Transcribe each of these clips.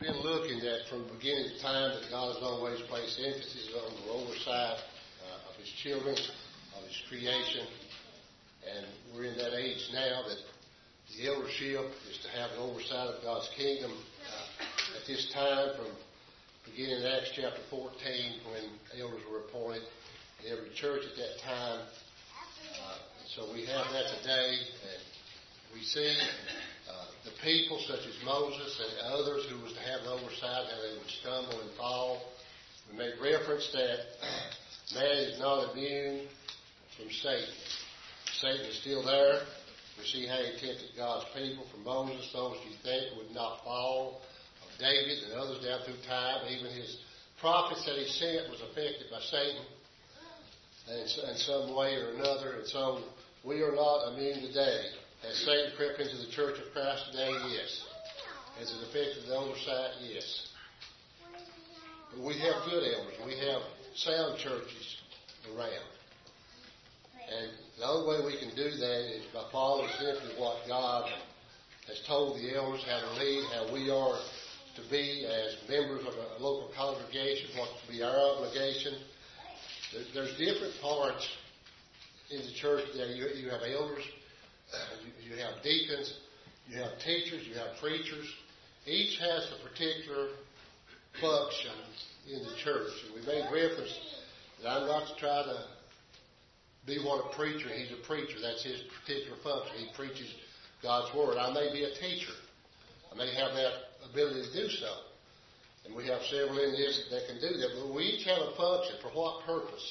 been looking at from the beginning of time that God has always placed emphasis on the oversight of His children, of His creation. And we're in that age now that the eldership is to have an oversight of God's kingdom. At this time, from beginning in Acts chapter 14, when elders were appointed in every church at that time. So we have that today, and we see the people such as Moses and others who was to have an oversight, how they would stumble and fall. We made reference that man is not immune from Satan. Satan is still there. We see how he tempted God's people. From Moses, those you think would not fall. Of David and others down through time. Even his prophets that he sent was affected by Satan in some way or another. And so we are not immune today. Has Satan crept into the church of Christ today? Yes. Has it affected the oversight? Yes. But we have good elders. We have sound churches around. And the only way we can do that is by following simply what God has told the elders how to lead, how we are to be as members of a local congregation, what to be our obligation. There's different parts in the church there. You have elders, you have deacons, you have teachers, you have preachers. Each has a particular function in the church. And we made reference that I'm not to try to be one a preacher. He's a preacher. That's his particular function. He preaches God's Word. I may be a teacher. I may have that ability to do so. And we have several in this that can do that. But we each have a function. For what purpose?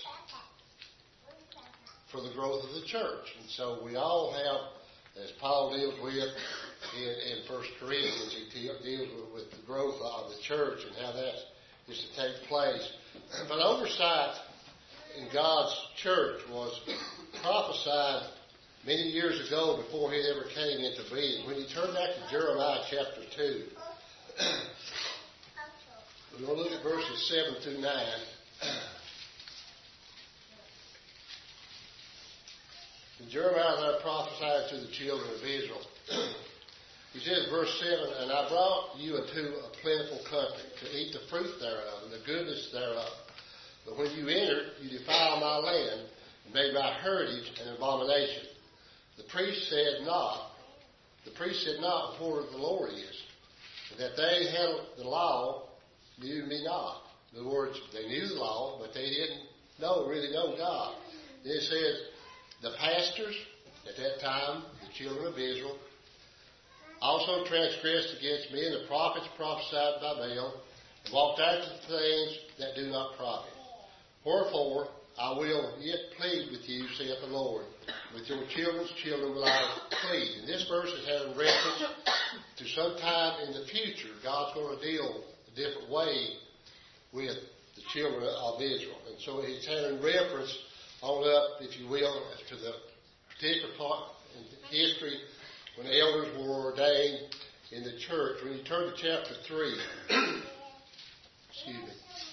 For the growth of the church. And so we all have, as Paul deals with in 1 Corinthians, he deals with the growth of the church and how that is to take place. But oversight in God's church was prophesied many years ago before it ever came into being. When you turn back to Jeremiah chapter 2, we're going to look at verses 7 through 9. And Jeremiah there prophesied to the children of Israel. He says, verse 7, And I brought you into a plentiful country to eat the fruit thereof and the goodness thereof. But when you entered, you defiled my land and made my heritage an abomination. The priest said not, before the Lord is, and that they held the law knew me not. In other words, they knew the law, but they didn't really know God. Then it says, the pastors at that time, the children of Israel, also transgressed against me, and the prophets prophesied by Baal, and walked after the things that do not profit. Wherefore, I will yet plead with you, saith the Lord. With your children's children will I plead. And this verse is having reference to sometime in the future, God's going to deal a different way with the children of Israel. And so he's having reference on up, if you will, to the particular part in history when elders were ordained in the church. When you turn to chapter 3, excuse me.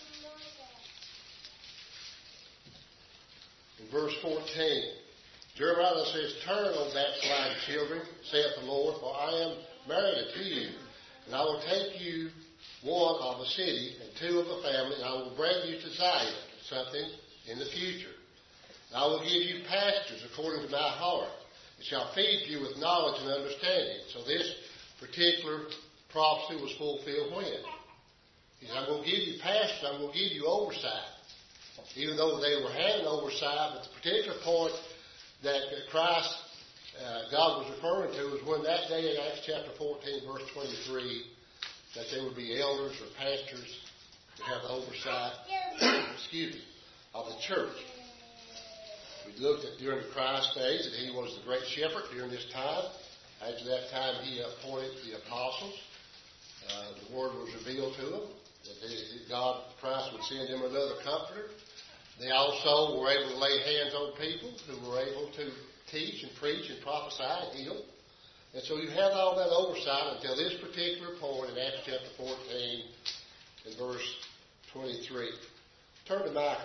In verse 14, Jeremiah says, Turn, O backsliding children, saith the Lord, for I am married unto you, and I will take you one of a city and two of a family, and I will bring you to Zion, something in the future. And I will give you pastures according to my heart, and shall feed you with knowledge and understanding. So this particular prophecy was fulfilled when? He said, I'm going to give you pastures, I'm going to give you oversight. Even though they were having oversight, but the particular point that Christ, God was referring to was when that day in Acts chapter 14, verse 23, that there would be elders or pastors to have the oversight, of the church. We looked at during the Christ age that he was the great shepherd during this time. After that time, he appointed the apostles. The word was revealed to them that Christ would send them another comforter. They also were able to lay hands on people who were able to teach and preach and prophesy and heal. And so you have all that oversight until this particular point in Acts chapter 14 and verse 23. Turn to Micah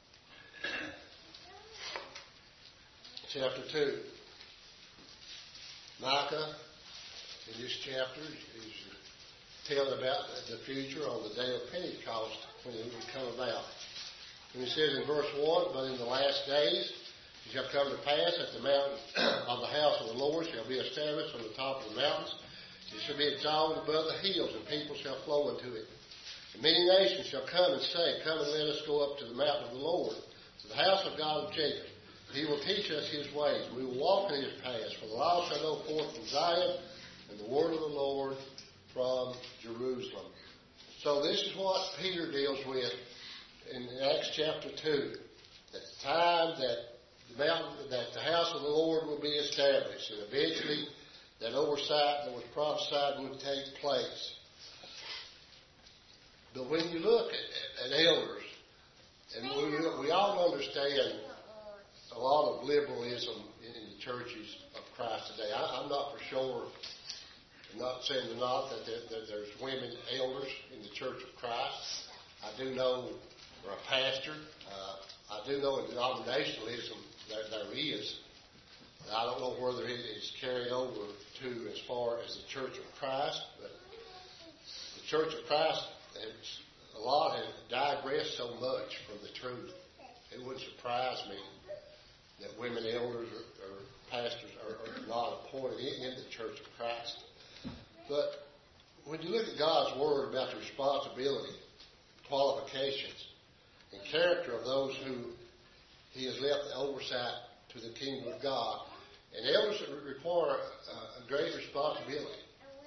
chapter 2. Micah in this chapter is telling about the future on the day of Pentecost when it would come about. And he says in verse 1, but in the last days it shall come to pass that the mountain of the house of the Lord shall be established on the top of the mountains. It shall be exalted above the hills, and people shall flow into it. And many nations shall come and say, come and let us go up to the mountain of the Lord, to the house of God of Jacob. He will teach us his ways. We will walk in his paths. For the law shall go forth from Zion, and the word of the Lord from Jerusalem. So this is what Peter deals with in Acts chapter 2. At the time that the house of the Lord will be established, and eventually that oversight that was prophesied would take place. But when you look at elders, and we all understand a lot of liberalism in the churches of Christ today. I'm not for sure, I'm not saying that there's women elders in the Church of Christ. I do know, or a pastor, I do know in denominationalism there is. I don't know whether it is carried over to as far as the Church of Christ, but the Church of Christ, a lot has digressed so much from the truth. It wouldn't surprise me that women elders or pastors are not appointed in the Church of Christ. But when you look at God's Word about the responsibility, qualifications, and character of those who He has left the oversight to the kingdom of God, and elders require a great responsibility.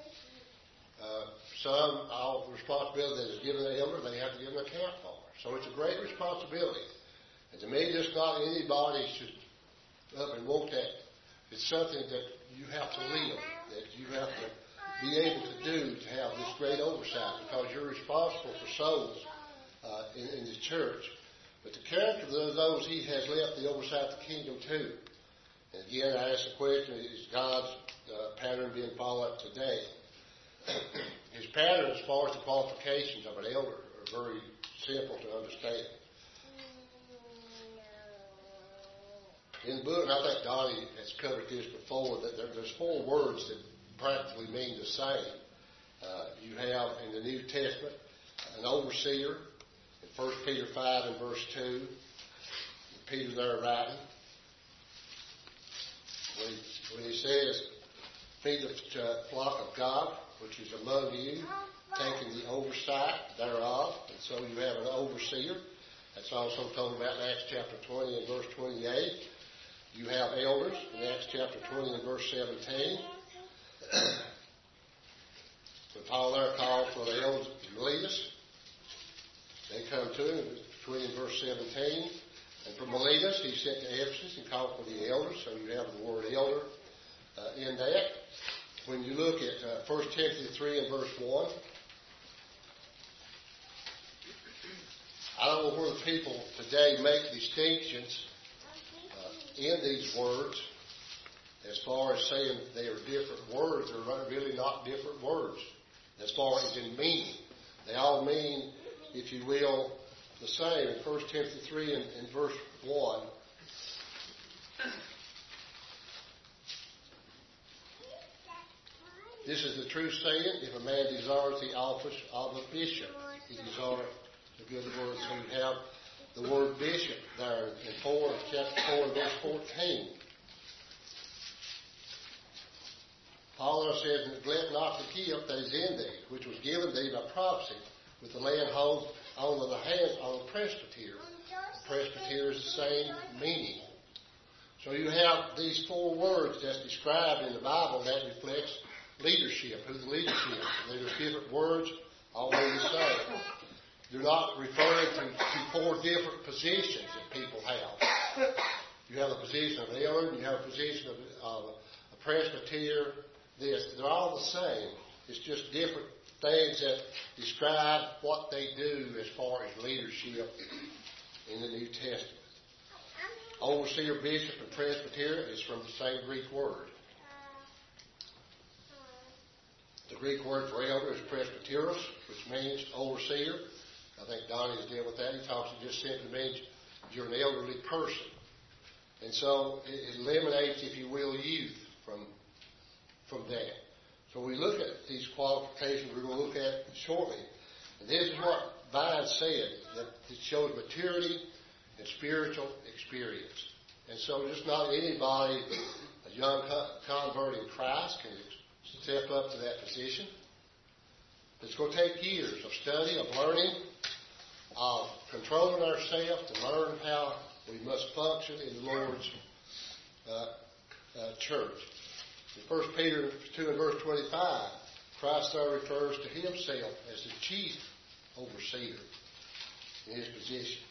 All the responsibility that is given to the elder, they have to give an account for. So it's a great responsibility. And to me, just not anybody should up and want that. It's something that you have to live, that you have to be able to do to have this great oversight, because you're responsible for souls in the church. But the character of those He has left the oversight of the kingdom to. And again, I ask the question, is God's pattern being followed today? His pattern as far as the qualifications of an elder are very simple to understand. In the book, and I think Donnie has covered this before, that there's 4 words that practically mean the same. You have in the New Testament an overseer in 1 Peter 5 and verse 2. Peter there writing, when he says, feed the flock of God, which is among you, taking the oversight thereof. And so you have an overseer. That's also told about in Acts chapter 20 and verse 28. You have elders in Acts chapter 20 and verse 17. When Paul there called for the elders to lead us, they come to him between verse 17. And from Miletus, he sent to Ephesus and called for the elders. So you have the word elder in that. When you look at 1 Timothy 3 and verse 1, I don't know where the people today make distinctions in these words as far as saying they are different words. They're really not different words as far as in meaning. They all mean, if you will, the same. In 1 Timothy 3 and verse 1, this is the true saying, if a man desires the office of a bishop, he desires the good word. So you have the word bishop there in chapter 4 and verse 14. Paul says, neglect not the gift that is in thee, which was given thee by prophecy, with the laying hold on the hands of the presbyter. The presbyter is the same meaning. So you have these 4 words that's described in the Bible that reflects leadership, who the leadership is. There's different words, all mean the same. They're not referring to 4 different positions that people have. You have a position of elder, and you have a position of a presbyter. They're all the same. It's just different things that describe what they do as far as leadership in the New Testament. Overseer, bishop, and presbyter is from the same Greek word. The Greek word for elder is presbyteros, which means overseer. I think Donnie has dealt with that. He talks, it just simply means you're an elderly person. And so it eliminates, if you will, youth from that. So we look at these qualifications we're going to look at shortly. And this is what Vine said, that it shows maturity and spiritual experience. And so just not anybody, a young convert in Christ, can step up to that position. It's going to take years of study, of learning, of controlling ourselves to learn how we must function in the Lord's church. In 1 Peter 2 and verse 25, Christ there refers to himself as the chief overseer in his position.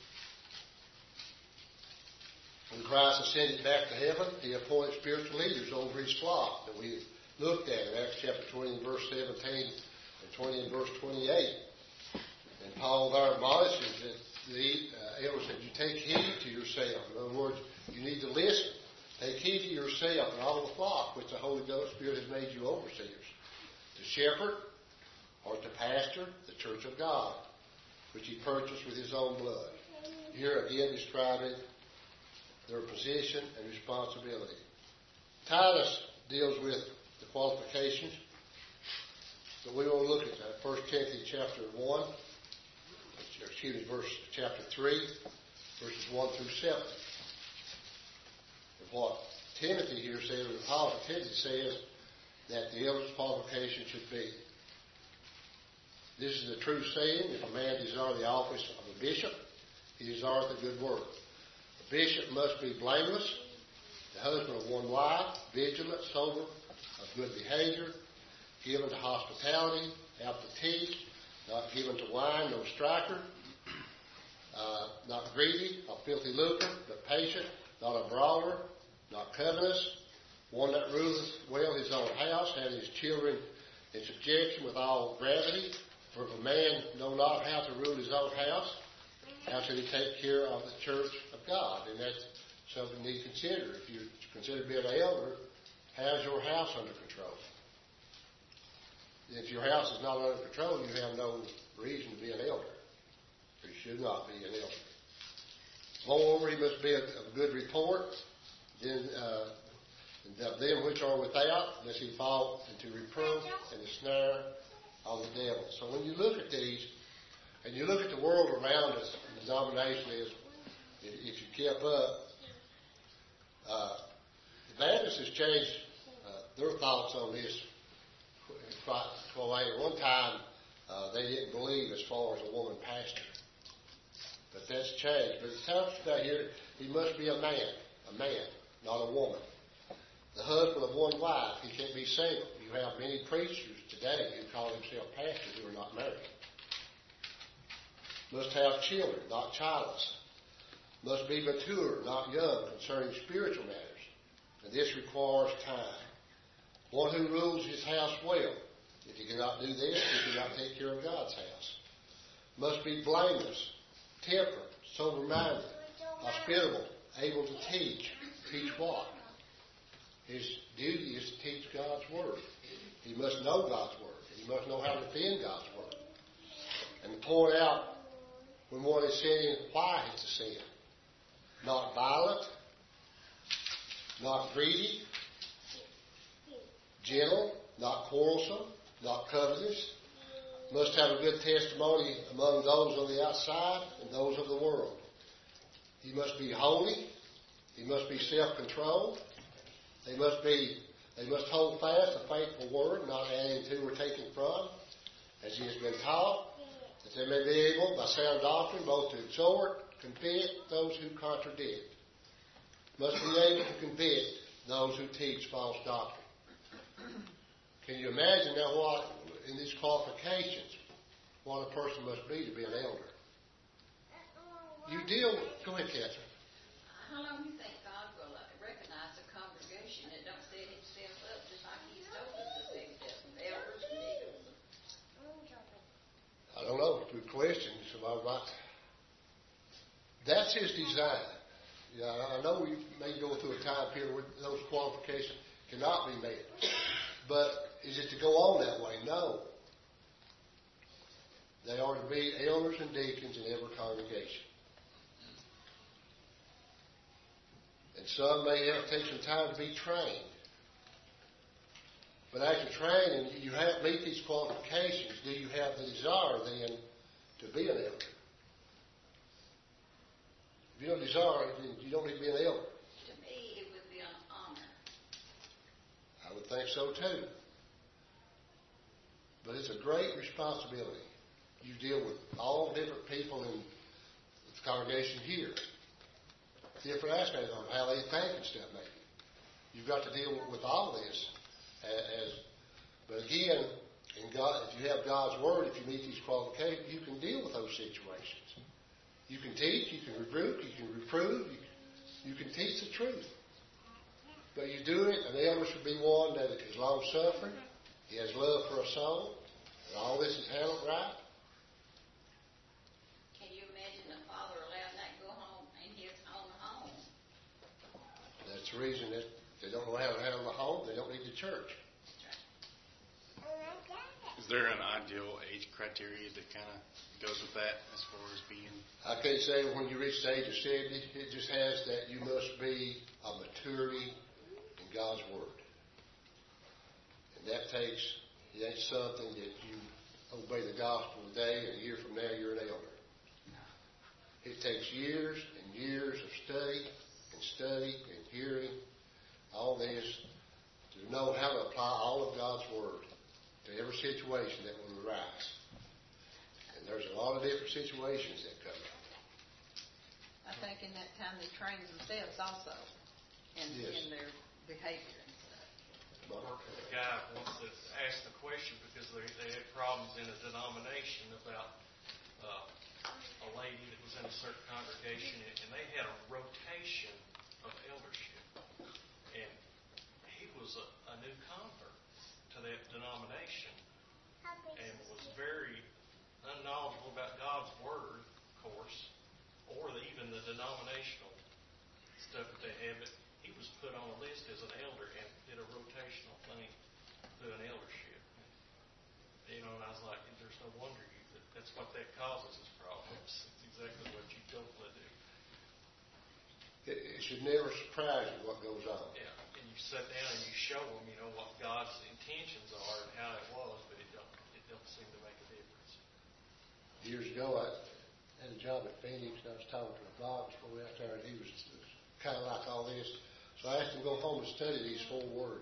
When Christ ascended back to heaven, he appointed spiritual leaders over his flock that we looked at in Acts chapter 20 and verse 17 and 20 and verse 28. And Paul there admonishes that the elders said, you take heed to yourself. In other words, you need to listen. Take heed to yourself and all the flock which the Holy Ghost Spirit has made you overseers. To shepherd or to pastor the church of God, which he purchased with his own blood. Here again describing their position and responsibility. Titus deals with the qualifications, but we will look at that. 1 Timothy chapter 3, verses 1 through 7. And what Timothy here says, or Paul to Timothy says, that the elder's qualification should be. This is the true saying, if a man desire the office of a bishop, he desireth a good work. The bishop must be blameless, the husband of one wife, vigilant, sober, of good behavior, given to hospitality, apt to teach, not given to wine, no striker, not greedy, of filthy lucre, but patient, not a brawler, not covetous, one that ruleth well his own house, having his children in subjection with all gravity. For if a man know not how to rule his own house, how shall he take care of the church of God? And that's something you need to consider. If you consider being an elder, how's your house under control? If your house is not under control, you have no reason to be an elder. You should not be an elder. Moreover, he must be of good report. Then them which are without, lest he fall into reproof and the snare of the devil. So when you look at these, and you look at the world around us, the denomination is, if you kept up, the Baptists has changed their thoughts on this quite way. At one time, they didn't believe as far as a woman pastor. But that's changed. But it tells us here, he must be a man, not a woman. The husband of one wife, he can't be single. You have many preachers today who call themselves pastors who are not married. Must have children, not childless. Must be mature, not young, concerning spiritual matters. And this requires time. One who rules his house well. If he cannot do this, he cannot take care of God's house. Must be blameless, temperate, sober-minded, hospitable, able to teach. Teach what? His duty is to teach God's Word. He must know God's Word. He must know how to defend God's Word. And to point out when one is sinning, why it's a sin. Not violent, not greedy, gentle, not quarrelsome, not covetous. Must have a good testimony among those on the outside and those of the world. He must be holy. He must be self-controlled. They must hold fast the faithful word, not adding to or taking from, as he has been taught, that they may be able, by sound doctrine, both to exhort, convict those who contradict. Must be able to convict those who teach false doctrine. Can you imagine now what, in these qualifications, what a person must be to be an elder? You deal with, go ahead, Catherine. How long do you think God will recognize a congregation that don't set himself up just like he's told us to set himself, elders and deacons? I don't know. Good question. That's his design. Yeah, I know we may go through a time period where those qualifications cannot be met. But is it to go on that way? No. They are to be elders and deacons in every congregation. And some may have to take some time to be trained. But after training, you have meet these qualifications. Do you have the desire then to be an elder? If you don't desire it, then you don't need to be an elder. To me, it would be an honor. I would think so too. But it's a great responsibility. You deal with all different people in the congregation here. Different aspects of how they think and stuff maybe. You've got to deal with all this. But again, in God, if you have God's Word, if you meet these qualifications, you can deal with those situations. You can teach, you can rebuke, you can reprove, you can teach the truth. But you do it, an elder should be one that is long-suffering, he has love for a soul, and all this is handled right. Can you imagine a father allowing that to go home in his own home? That's the reason that they don't know how to handle the home, they don't need the church. Is there an ideal age criteria that kind of goes with that as far as being? I can't say when you reach the age of 70, it just has that you must be a maturity in God's Word. And that takes, it ain't something that you obey the gospel today and a year from now you're an elder. It takes years and years of study and hearing all this to know how to apply all of God's Word to every situation that will arise. And there's a lot of different situations that come up. I think in that time they train themselves also in their behavior and stuff. The guy once that asked the question because they had problems in a denomination about a lady that was in a certain congregation, and they had a rotation of eldership. And he was a new convert to that denomination and was very unknowledgeable about God's Word, of course, or even the denominational stuff that they had. But he was put on a list as an elder and did a rotational thing through an eldership. You know, and I was like, there's no wonder that's what that causes is problems. It's exactly what you don't let do. It should never surprise you what goes on. Yeah, and you sit down and you show them, you know, what God's intentions are and how it was, but it don't seem to make a difference. Years ago, I had a job at Phoenix, and I was talking to a Bible school out there, and he was kind of like all this. So I asked him to go home and study these 4 words.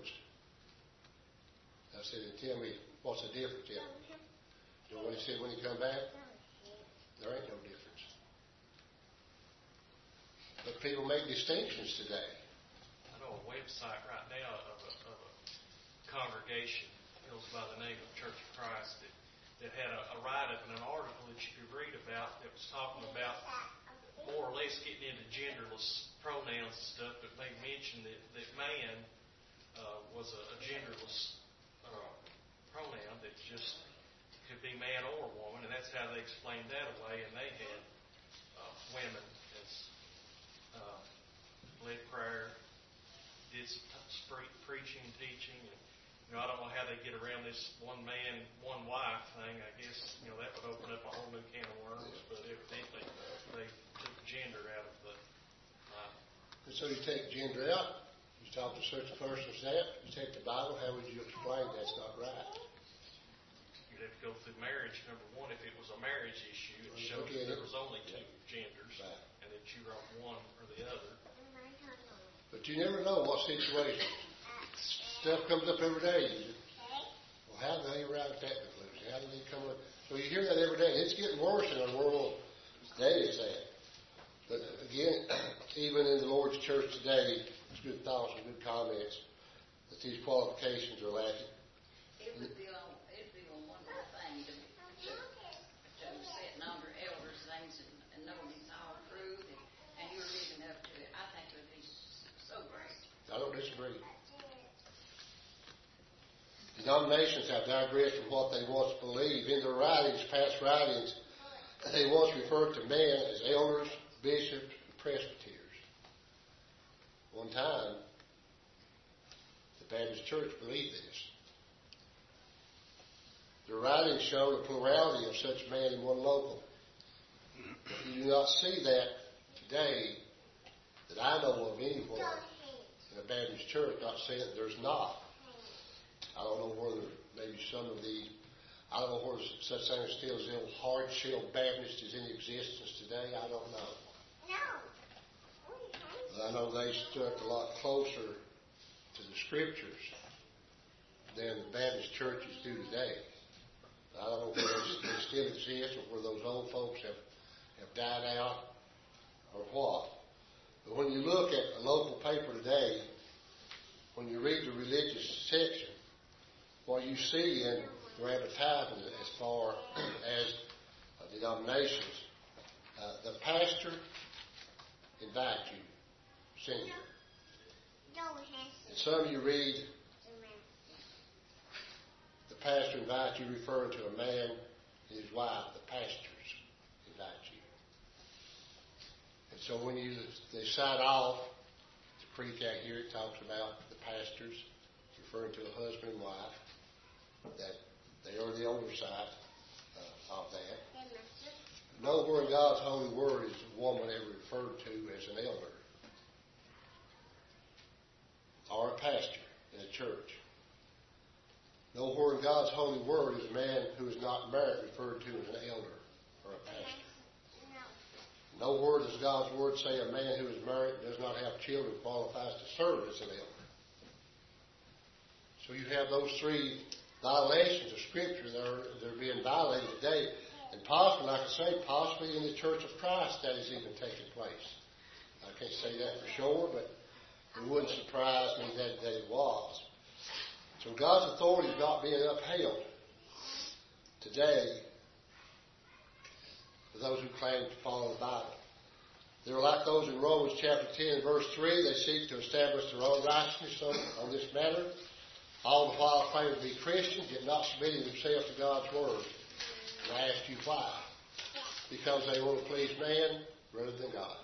I said, tell me, what's the difference in them? You know what he said when he come back? There ain't no difference. But people make distinctions today. I know a website right now of a congregation goes by the name of Church of Christ that had a write-up and an article that you could read about that was talking about more or less getting into genderless pronouns and stuff, but made mention that man was a genderless pronoun that just could be man or woman, and that's how they explained that away. And they had women as led prayer, did some preaching, teaching, and I don't know how they get around this one man, one wife thing. I guess that would open up a whole new can of worms. But evidently they took gender out of the. And so you take gender out. You talk to such a person as that. You take the Bible. How would you explain that's not right? You'd have to go through marriage. Number one, if it was a marriage issue, it showed that there was only 2 genders, right, and that you were on one or the other. But you never know what situation. Stuff comes up every day. Well, how do they arrive at that conclusion? How do they come up? So you hear that every day. It's getting worse in our world today, is that. But again, even in the Lord's church today, there's good thoughts and good comments that these qualifications are lacking. It would be a wonderful thing to sitting under elders' things and knowing it's all true and you're living up to it. I think it would be so great. I don't disagree. Denominations have digressed from what they once believed. In their writings, past writings, they once referred to men as elders, bishops, and presbyters. One time, the Baptist Church believed this. Their writings show the plurality of such men in one local. You do not see that today that I know of anywhere in a Baptist church, not saying that there's not. I don't know whether maybe some of the, I don't know whether such thing as still as the old hard shell Baptist is in existence today. I don't know. But I know they stuck a lot closer to the scriptures than the Baptist churches do today. I don't know whether they still exist or whether those old folks have died out or what. But when you look at a local paper today, when you read the religious section, what you see in their advertisement as far as denominations, the pastor invites you, send you. And some you read, the pastor invites you, referring to a man and his wife, the pastors invite you. And so when they sign off, the pre-cat here, it talks about the pastors, referring to a husband and wife, that they are the oversight of that. Nowhere in God's holy word is a woman ever referred to as an elder or a pastor in a church. Nowhere in God's holy word is a man who is not married referred to as an elder or a pastor. Nowhere does God's word say a man who is married and does not have children qualifies to serve as an elder. So you have those three violations of Scripture that are being violated today. And possibly, like I say, possibly in the Church of Christ that is even taking place. I can't say that for sure, but it wouldn't surprise me that it was. So God's authority is not being upheld today for those who claim to follow the Bible. They're like those in Romans chapter 10, verse 3. They seek to establish their own righteousness on this matter, all the while claiming to be Christians, yet not submitting themselves to God's Word. And I ask you why. Because they want to please man rather than God.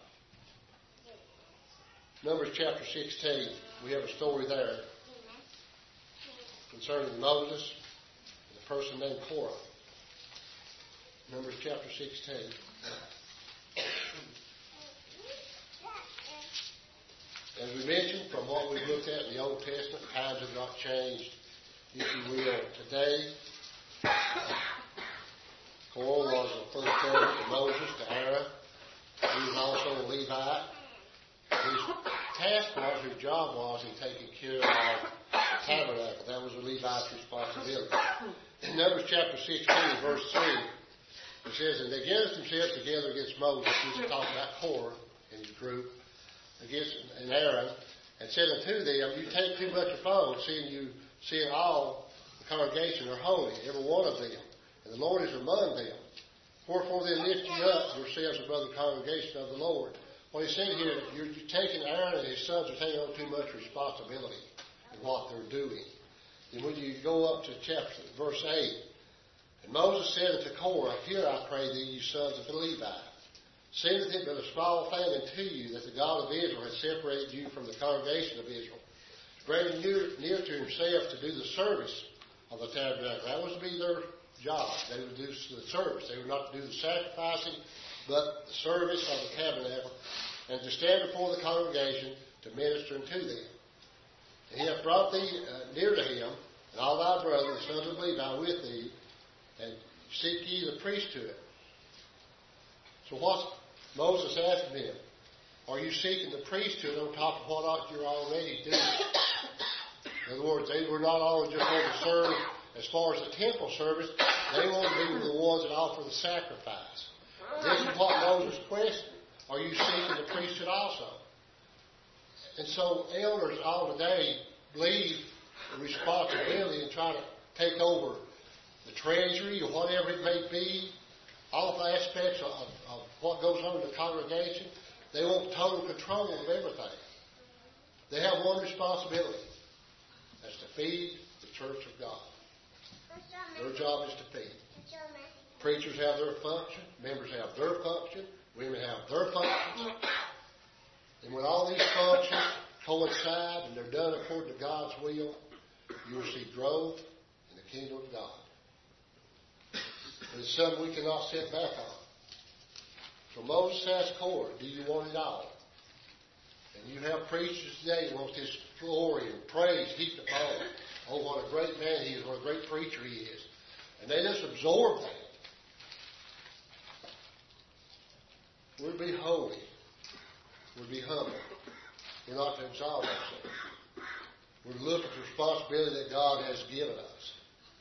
Numbers chapter 16, we have a story there concerning Moses and a person named Korah. Numbers chapter 16. As we mentioned, from what we've looked at in the Old Testament, times have not changed, if you will, today. Korah was the first son to Moses, to Aaron. He was also a Levite. His task was, his job was in taking care of the tabernacle. That was a Levite's responsibility. In Numbers chapter 16, verse 3, it says, and they gathered themselves together against Moses. He's talking about Korah and his group, and Aaron, and said unto them, you take too much upon, seeing all the congregation are holy, every one of them, and the Lord is among them. Wherefore then lift you up yourselves above the congregation of the Lord. Well, he's saying here, you're taking Aaron and his sons are taking on too much responsibility in what they're doing. And when you go up to verse 8, and Moses said unto Korah, hear, I pray thee, you sons of the Levi, seemeth it but a small thing unto you that the God of Israel has separated you from the congregation of Israel, bringing near to himself to do the service of the tabernacle. That was to be their job. They would do the service. They were not to do the sacrificing, but the service of the tabernacle, and to stand before the congregation to minister unto them. And he hath brought thee near to him, and all thy brethren, the sons of Levi, with thee, and seek ye the priesthood. So what's Moses asking them? Are you seeking the priesthood on top of what you're already doing? In other words, they were not only just going to serve as far as the temple service, they wanted to be the ones that offer the sacrifice. This is what Moses questioned. Are you seeking the priesthood also? And so elders all today leave the responsibility and try to take over the treasury or whatever it may be, all the aspects of what goes on in the congregation. They want total control of everything. They have one responsibility. That's to feed the church of God. Their job is to feed. Preachers have their function. Members have their function. Women have their function. And when all these functions coincide and they're done according to God's will, you will see growth in the kingdom of God. And it's something we cannot sit back on. So Moses asked Korah, do you want it all? And you have preachers today who want this glory and praise heaped upon them. oh, what a great man he is, what a great preacher he is. And they just absorb that. We'll be holy. We'll be humble. We're not to exalt ourselves. We're to look at the responsibility that God has given us.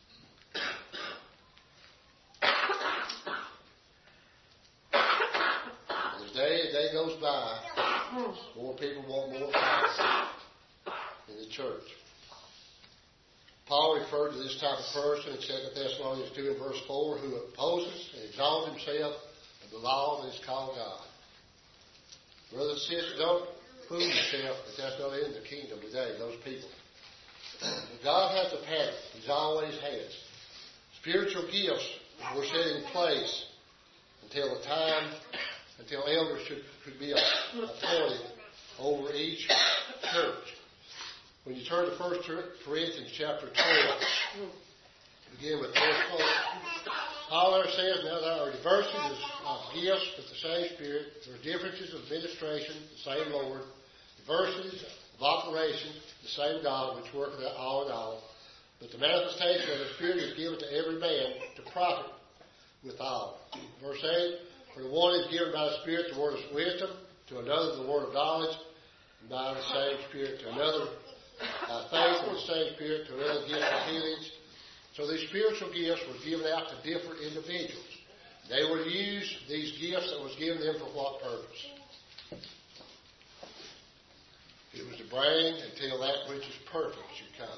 As day goes by, more people want more power in the church. Paul referred to this type of person in 2 Thessalonians 2 and verse 4, who opposes and exalts himself of the law that is called God. Brothers and sisters, don't fool yourself that that's not in the kingdom today, those people. But God has a pattern. He's always has. Spiritual gifts were set in place until elders could be appointed over each church. When you turn to 1 Corinthians chapter 12, begin with verse 4. Paul there says, now there are diversities of gifts, but the same Spirit. There are differences of administration, the same Lord. Diversities of operations, the same God, which worketh all in all. But the manifestation of the Spirit is given to every man to profit withal. Verse 8, for the one is given by the Spirit the word of wisdom, to another the word of knowledge, and by the same Spirit to another faith, and the same Spirit to another gift of healings. So these spiritual gifts were given out to different individuals. They were to use these gifts that was given them for what purpose? It was to bring until that which is perfect should come.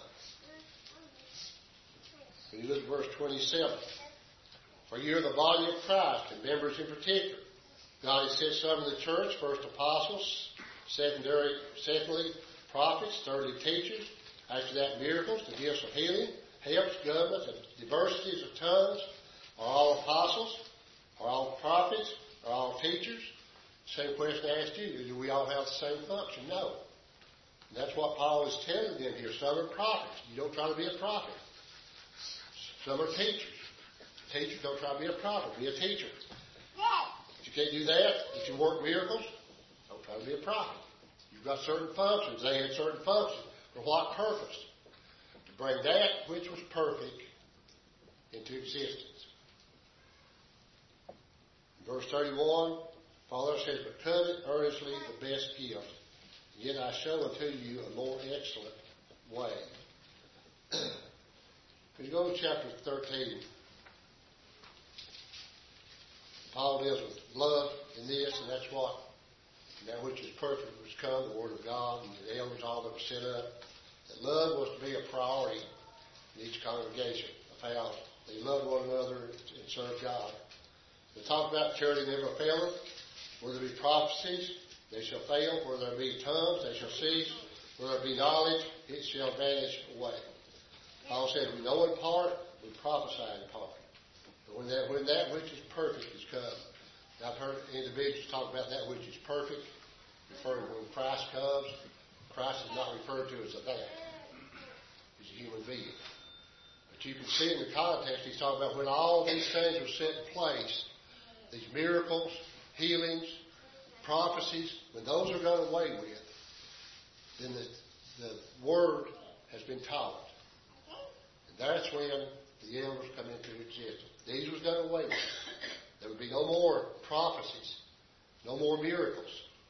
When you look at verse 27, for you are the body of Christ, and members in particular. God has set some in the church, first apostles, secondly prophets, thirdly teachers, after that miracles, the gifts of healing, helps, government, the diversities of tongues. Are all apostles? Are all prophets? Are all teachers? Same question I asked you. Do we all have the same function? No. And that's what Paul is telling them here. Some are prophets. You don't try to be a prophet. Some are teachers. Teachers, don't try to be a prophet. Be a teacher. But you can't do that. If you work miracles, don't try to be a prophet. You've got certain functions. They had certain functions. For what purpose? To bring that which was perfect into existence. Verse 31, Paul says, but covet earnestly the best gift, yet I show unto you a more excellent way. When you go to chapter 13, Paul deals with love in this, and that's what that which is perfect was come, the Word of God, and the elders, all that was set up. That love was to be a priority in each congregation of how they loved one another and served God. They talk about charity never faileth. Where there be prophecies, they shall fail. Where there be tongues, they shall cease. Where there be knowledge, it shall vanish away. Paul said, we know in part, we prophesy in part. But when that which is perfect is come, I've heard individuals talk about that which is perfect, referring to when Christ comes. Christ is not referred to as a that. He's a human being. But you can see in the context, he's talking about when all these things are set in place, these miracles, healings, prophecies, when those are done away with, then the Word has been taught. And that's when the elders come into existence. These was done away with. There would be no more prophecies, no more miracles.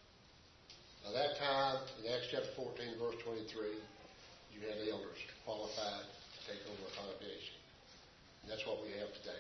By that time, in Acts chapter 14, verse 23, you had elders qualified to take over a congregation. And that's what we have today.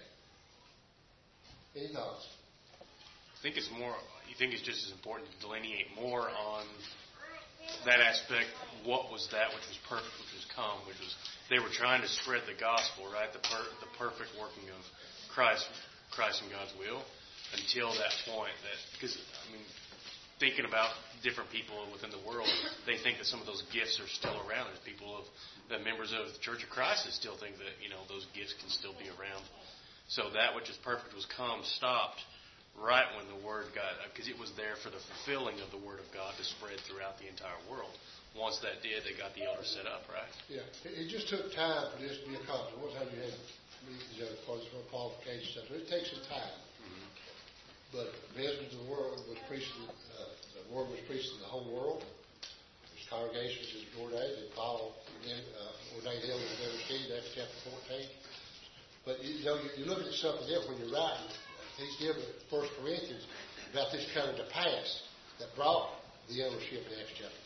Any thoughts? You think it's just as important to delineate more on that aspect, what was that which was perfect, which was come, which was, they were trying to spread the gospel, right? The perfect working of Christ and God's will until that point. Because, thinking about different people within the world, they think that some of those gifts are still around. There's the members of the Church of Christ that still think that, those gifts can still be around. So that which is perfect was come, stopped right when the Word got, because it was there for the fulfilling of the Word of God to spread throughout the entire world. Once that did, they got the elders set up, right? Yeah. It just took time for this to be accomplished. What time you had these other qualifications stuff? It takes some time. Mm-hmm. But the message of the world was preached, the Word was preached in the whole world. The His congregation is ordained, and Paul ordained elders in every city, that's chapter 14. But you're looking at something else when you're writing. He's dealing with 1 Corinthians about this coming to pass that brought the eldership in Acts chapter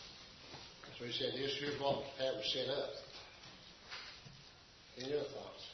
14. So he said, here's what was set up. Any other thoughts?